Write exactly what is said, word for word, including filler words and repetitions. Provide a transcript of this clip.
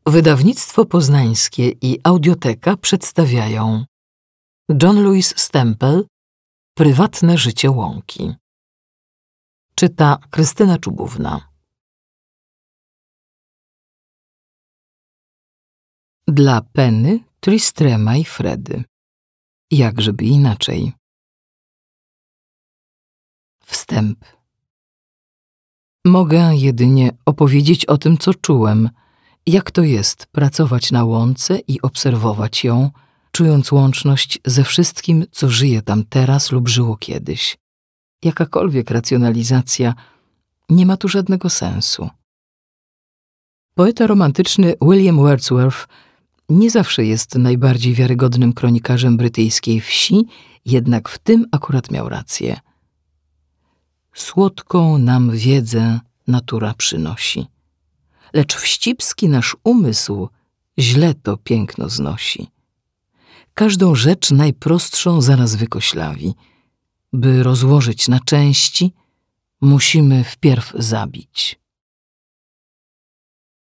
Wydawnictwo Poznańskie i Audioteka przedstawiają John Louis Stempel Prywatne życie łąki. Czyta Krystyna Czubówna. Dla Penny, Tristrema i Fredy. Jakżeby inaczej. Wstęp. Mogę jedynie opowiedzieć o tym, co czułem, jak to jest pracować na łące i obserwować ją, czując łączność ze wszystkim, co żyje tam teraz lub żyło kiedyś. Jakakolwiek racjonalizacja nie ma tu żadnego sensu. Poeta romantyczny William Wordsworth nie zawsze jest najbardziej wiarygodnym kronikarzem brytyjskiej wsi, jednak w tym akurat miał rację. Słodką nam wiedzę natura przynosi, lecz wścibski nasz umysł źle to piękno znosi. Każdą rzecz najprostszą zaraz wykoślawi. By rozłożyć na części, musimy wpierw zabić.